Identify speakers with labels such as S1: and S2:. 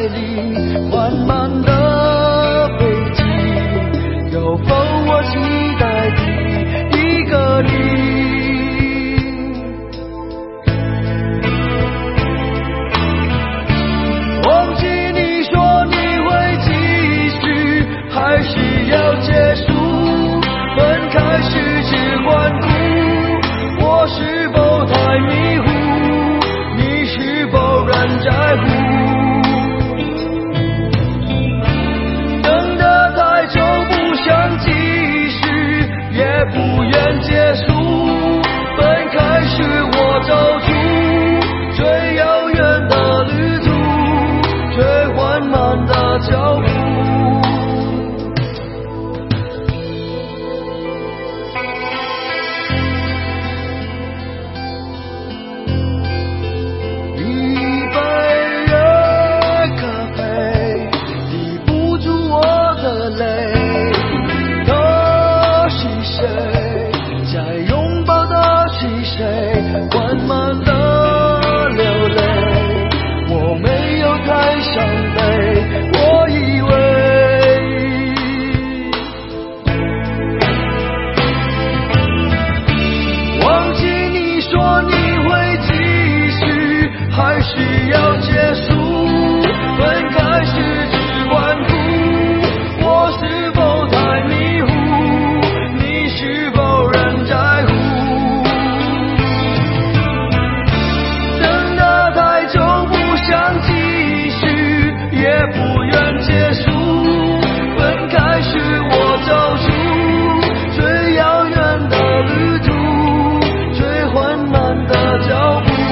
S1: 里缓慢的飞机，有否我期待的一个你？忘记你说你会继续，还是要结束？分开时只管哭，我是否太迷糊？你是否仍在乎？等得太久，不想继续，也不愿结束。分开时我走出最遥远的旅途，最缓慢的脚步。缓慢的流泪，我没有太伤悲，我以为忘记你说你会继续，还是要结束？分开时只管哭，我是否太迷糊？你是否仍在乎？也不愿结束，分开时我走出最遥远的旅途，最缓慢的脚步。